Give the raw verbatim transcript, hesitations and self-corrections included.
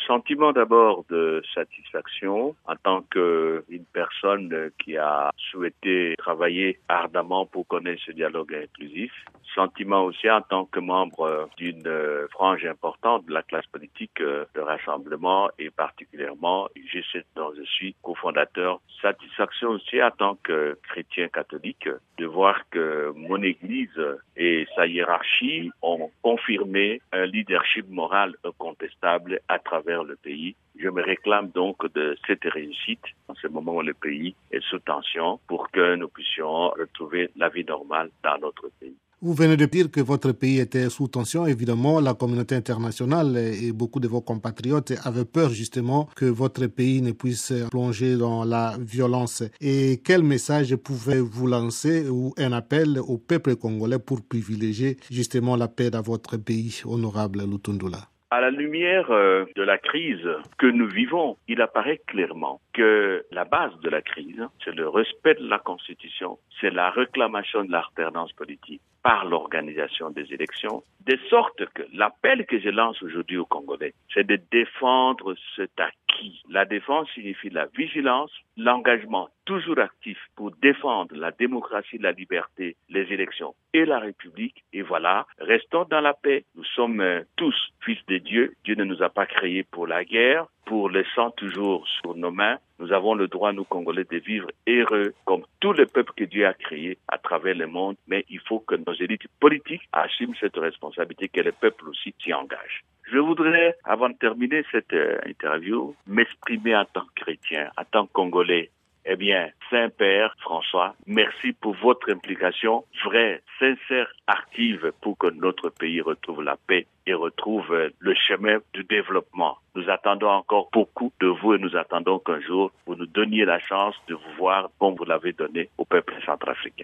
Sentiment d'abord de satisfaction en tant qu'une personne qui a souhaité travailler ardemment pour connaître ce dialogue inclusif. Sentiment aussi en tant que membre d'une frange importante de la classe politique de rassemblement et particulièrement G sept dont je suis cofondateur. Satisfaction aussi en tant que chrétien catholique de voir que mon église et sa hiérarchie ont confirmé un leadership moral incontestable à travers le pays. Je me réclame donc de cette réussite en ce moment où le pays est sous tension pour que nous puissions retrouver la vie normale dans notre pays. Vous venez de dire que votre pays était sous tension. Évidemment, la communauté internationale et beaucoup de vos compatriotes avaient peur justement que votre pays ne puisse plonger dans la violence. Et quel message pouvez-vous lancer ou un appel au peuple congolais pour privilégier justement la paix dans votre pays, honorable Lutundula? À la lumière de la crise que nous vivons, il apparaît clairement que la base de la crise, c'est le respect de la Constitution, c'est la réclamation de l'alternance politique par l'organisation des élections, de sorte que l'appel que je lance aujourd'hui aux Congolais, c'est de défendre cet acquis. La défense signifie la vigilance, l'engagement toujours actif pour défendre la démocratie, la liberté, les élections et la République. Et voilà, restons dans la paix. Nous sommes tous fils de Dieu. Dieu ne nous a pas créés pour la guerre, pour le sang toujours sur nos mains. Nous avons le droit, nous Congolais, de vivre heureux comme tous les peuples que Dieu a créés à travers le monde. Mais il faut que nos élites politiques assument cette responsabilité, que le peuple aussi s'y engage. Je voudrais, avant de terminer cette euh, interview, m'exprimer en tant que chrétien, en tant que Congolais. Eh bien, Saint-Père François, merci pour votre implication vraie, sincère, active pour que notre pays retrouve la paix et retrouve le chemin du développement. Nous attendons encore beaucoup de vous et nous attendons qu'un jour vous nous donniez la chance de vous voir comme vous l'avez donné au peuple centrafricain.